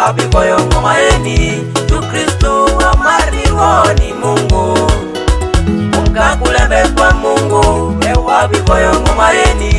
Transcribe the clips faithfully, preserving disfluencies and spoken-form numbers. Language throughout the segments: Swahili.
wapi boyo ngomaeni tu Kristo wa mariwa ni Mungu mkakulebe kwa Mungu e wapi boyo ngomaeni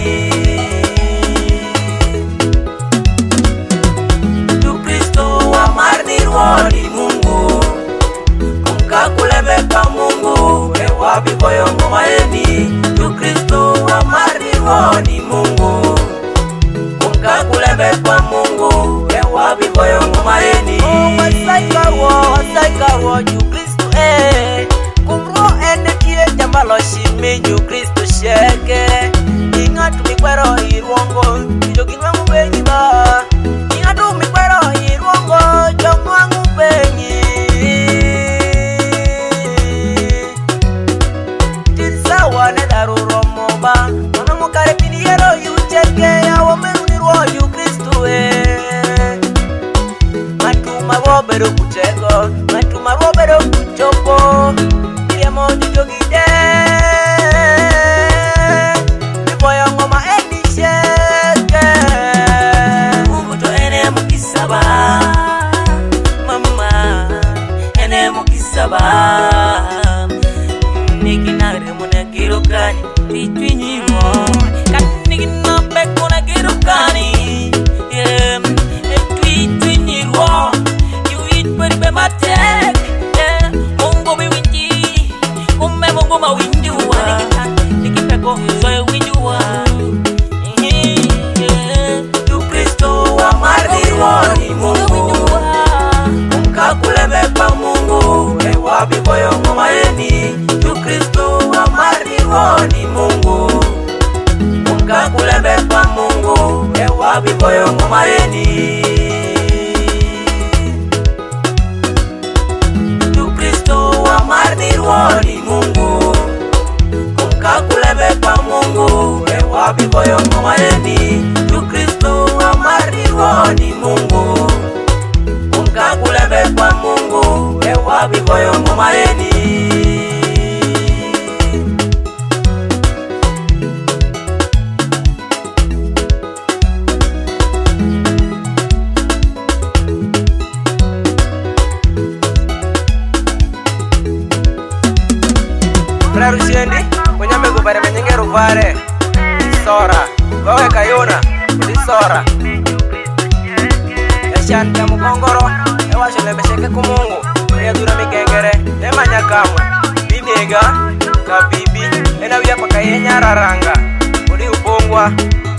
tu Kristo wa mariwa ni Mungu mkakulebe kwa Mungu e wapi boyo ngomaeni tu Kristo wa mariwa ni Mungu mkakulebe kwa Mungu e wapi boyo ngomaeni oh masaikawo masaikawo ju Kristo eh kumro ene tie jambalo shime ju Kristo sheke inga tumikwero irwongo joginwangu benyi ba inga tumikwero irwongo jongwangu benyi tinsawa ne daruro moba mama mukare piniero yucheke ya womeru nirwo ju Kristo eh matuma robero kuchego matuma robero kuchopo iremo jogide biboya ngoma enisheke Mungu to ene mukisaba mama ene mukisaba nikinare mune kirukani titwinyimo kanikina pekuna kirukani em etwitwinyiro you eat but be matek Mungu mi winji umme Mungu ma winjua nikipeko so winjua tu Kristo wa mariwa ni Mungu mkakulebe kwa Mungu e wapi boyo ngomaeni tu Kristo wa mariwa ni Mungu mkakulebe kwa Mungu e wapi boyo ngomaeni tu Kristo wa mariwa ni Mungu mkakulebe kwa Mungu e wapi boyo ngomaeni tu Kristo wa mariwa ni Mungu mkakulebe kwa Mungu e wapi boyo ngomaeni Rusiendi kunyame gubare menyenge ruvare sora gowe kayuna di sora Yashan ya mukongoro ewa shole besheke kumungu ya dura mikengere ema nyakamu biniega kabibi ena wia pakayenya raranga udi upongwa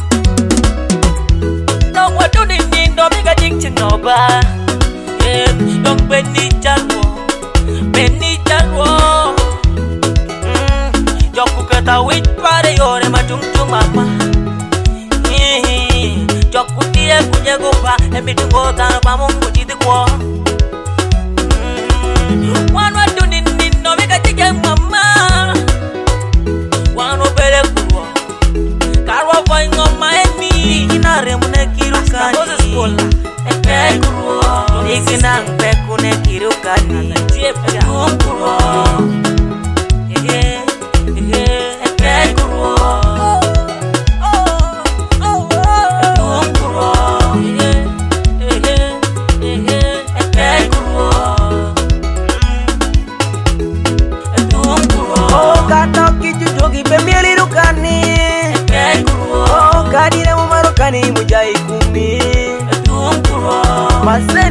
Nongwa tuni nindo miga jingchi noba Nong beni chanwo Beni chanwo Joku kata wit pare yore matung-tung mama Joku tie kunye gupa Emi tungo tano pa Mungu jiti kwa Wanwa tuni nindo miga jike mama Wano pele kuwa Karwa foi ngoma eni Ikinare mune kirukani Eke kuwa Ikinang peku ne kirukani Etuum kuwa Ehe Eke kuwa Etuum kuwa Ehe Eke kuwa Etuum kuwa oh kato kiju jogi bemieli rukani Eke kuwa oh kadire mumarukani mujai kumi Etuum kuwa Mase